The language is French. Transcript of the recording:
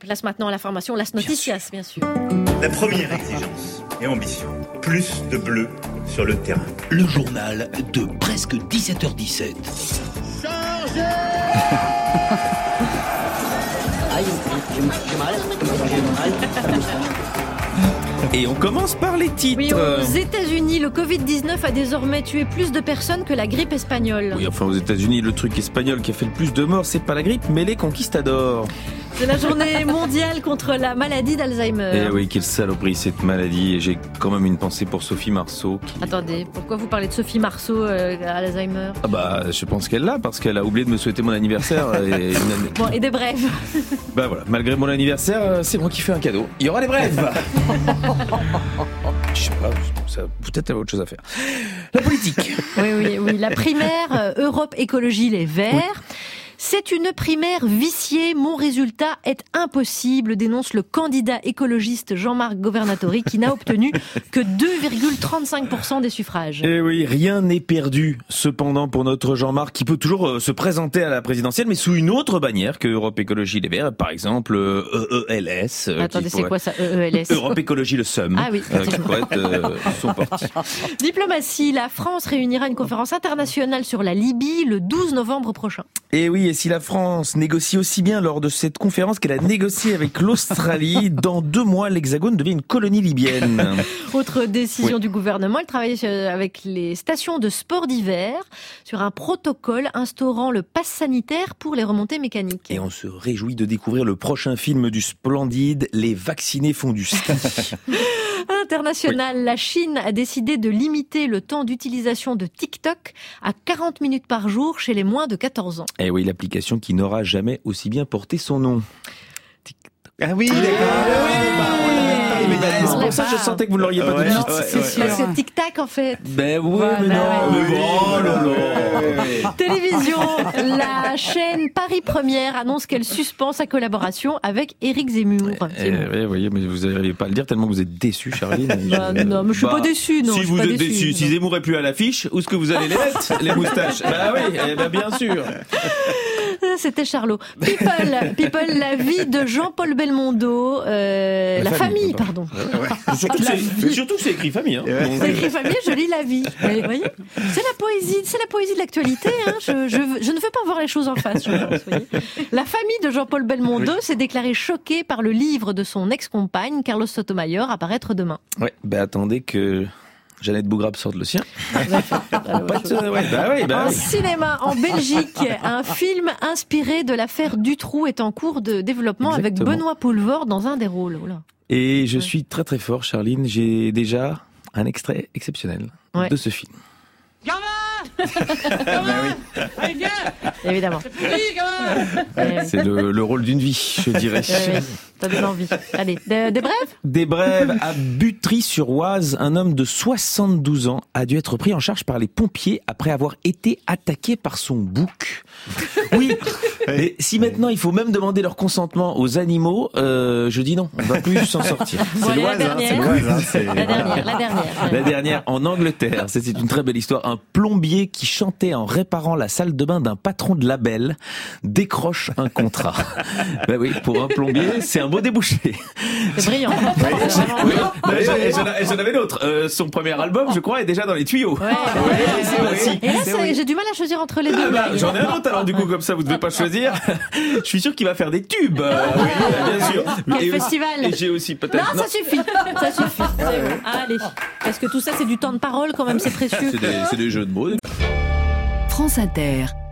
Place maintenant à la formation Las Noticias, bien sûr. La première exigence et ambition, plus de bleu sur le terrain. Le journal de presque 17h17. Chargez Et on commence par les titres. Oui, aux États-Unis, le Covid-19 a désormais tué plus de personnes que la grippe espagnole. Oui, enfin aux États-Unis, le truc espagnol qui a fait le plus de morts, c'est pas la grippe, mais les conquistadors. C'est la journée mondiale contre la maladie d'Alzheimer. Eh oui, quelle saloperie cette maladie. Et j'ai quand même une pensée pour Sophie Marceau. Attendez, pourquoi vous parlez de Sophie Marceau à Alzheimer? Ah bah, je pense qu'elle l'a, parce qu'elle a oublié de me souhaiter mon anniversaire. Bon, et des brèves. Bah voilà, malgré mon anniversaire, c'est moi qui fais un cadeau. Il y aura des brèves. Je sais pas, ça, peut-être avait autre chose à faire. La politique. Oui. La primaire Europe Écologie Les Verts. Oui. C'est une primaire viciée, mon résultat est impossible, dénonce le candidat écologiste Jean-Marc Governatori qui n'a obtenu que 2,35% des suffrages. Et oui, rien n'est perdu cependant pour notre Jean-Marc qui peut toujours se présenter à la présidentielle mais sous une autre bannière que Europe Écologie Les Verts, par exemple EELS. Attendez, c'est quoi ça, EELS? Europe Écologie Le Somme. Ah oui, qui pourrait être son parti. Diplomatie, la France réunira une conférence internationale sur la Libye le 12 novembre prochain. Et oui, et si la France négocie aussi bien lors de cette conférence qu'elle a négocié avec l'Australie, dans 2 mois, l'Hexagone devient une colonie libyenne. Autre décision du gouvernement, elle travaille avec les stations de sport d'hiver sur un protocole instaurant le pass sanitaire pour les remontées mécaniques. Et on se réjouit de découvrir le prochain film du Splendide, Les vaccinés font du ski. International, la Chine a décidé de limiter le temps d'utilisation de TikTok à 40 minutes par jour chez les moins de 14 ans. Et oui, l'application qui n'aura jamais aussi bien porté son nom. TikTok. Ah oui, d'accord. C'est pour ça que je sentais que vous ne l'auriez pas dit. C'est sûr. C'est Tic-Tac en fait. Ben oui, mais non. Télévision, la chaîne Paris Première annonce qu'elle suspend sa collaboration avec Éric Zemmour. Oui, mais vous n'arrivez pas à le dire tellement que vous êtes déçu, Charline. Non, mais je suis pas déçu. Non, si vous êtes déçu, non. Si Zemmour est plus à l'affiche, où est-ce que vous allez les mettre, les moustaches? Bah oui, bien sûr. C'était Charlot. People, la vie de Jean-Paul Belmondo, la famille, pardon. Surtout que c'est écrit famille. Hein. C'est écrit famille, je lis la vie. Vous voyez, c'est la poésie de l'actualité. Hein. Je ne veux pas voir les choses en face. Je pense, voyez. La famille de Jean-Paul Belmondo s'est déclarée choquée par le livre de son ex-compagne, Carlos Sotomayor, à paraître demain. Ouais, attendez que Jeannette Bougrabe sorte le sien. En cinéma, en Belgique, un film inspiré de l'affaire Dutroux est en cours de développement. Exactement. Avec Benoît Poelvoorde dans un des rôles. Oula. Et je suis très très fort, Charline. J'ai déjà un extrait exceptionnel de ce film. Gamin Allez, viens. Évidemment. C'est le rôle d'une vie, je dirais. Ça donne envie. Allez, des brèves ? Des brèves. À Butry-sur-Oise, un homme de 72 ans a dû être pris en charge par les pompiers après avoir été attaqué par son bouc. Oui, mais si maintenant il faut même demander leur consentement aux animaux, je dis non, on va plus s'en sortir. Bon, allez, la dernière. En Angleterre, c'est une très belle histoire. Un plombier qui chantait en réparant la salle de bain d'un patron de label décroche un contrat. Ben oui, pour un plombier, c'est un beau débouché. C'est brillant. Et j'en avais d'autres. Son premier album, je crois, est déjà dans les tuyaux. Et là, j'ai du mal à choisir entre les deux. J'en ai un autre, alors du coup, comme ça, vous ne devez pas choisir. Je suis sûr qu'il va faire des tubes. Bien sûr. Quel festival. Et j'ai aussi peut-être... Non, ça suffit. Allez. Parce que tout ça, c'est du temps de parole, quand même, c'est précieux. C'est des jeux de mots. France Inter.